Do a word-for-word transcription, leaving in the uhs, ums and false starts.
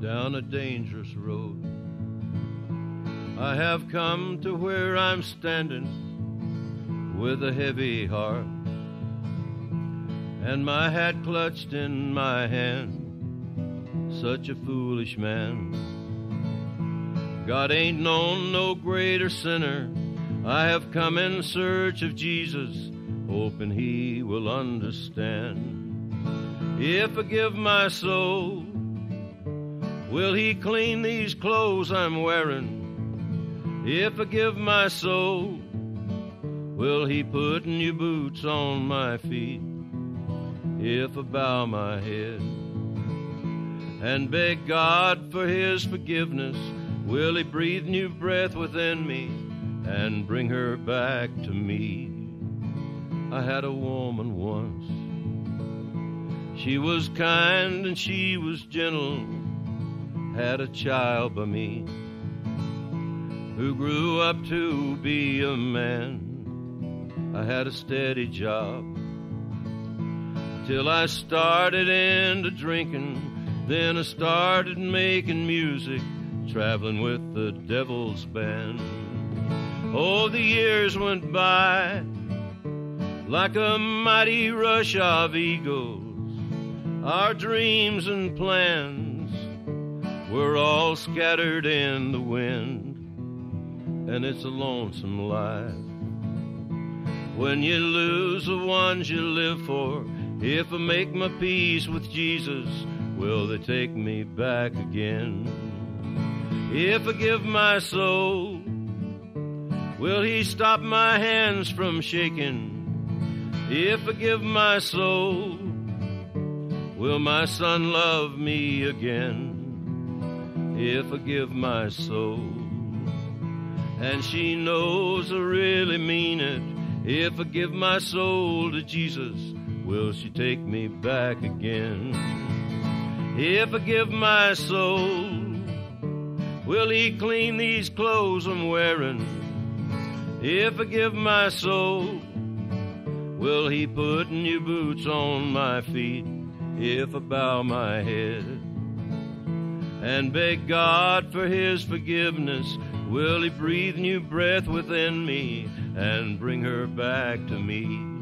down a dangerous road. I have come to where I'm standing with a heavy heart and my hat clutched in my hand, such a foolish man. God ain't known no greater sinner. I have come in search of Jesus, hoping he will understand. If I give my soul, will he clean these clothes I'm wearing? If I give my soul, will he put new boots on my feet? If I bow my head and beg God for his forgiveness, will he breathe new breath within me and bring her back to me? I had a woman once. She was kind and she was gentle, had a child by me who grew up to be a man. I had a steady job till I started into drinking. Then I started making music, traveling with the devil's band. Oh, the years went by like a mighty rush of eagles. Our dreams and plans were all scattered in the wind, and it's a lonesome life when you lose the ones you live for. If I make my peace with Jesus, will they take me back again? If I give my soul, will he stop my hands from shaking? If I give my soul, will my son love me again? If I give my soul, and she knows I really mean it, if I give my soul to Jesus, will she take me back again? If I give my soul, will he clean these clothes I'm wearing? If I give my soul, will he put new boots on my feet? If I bow my head and beg God for his forgiveness, will he breathe new breath within me and bring her back to me?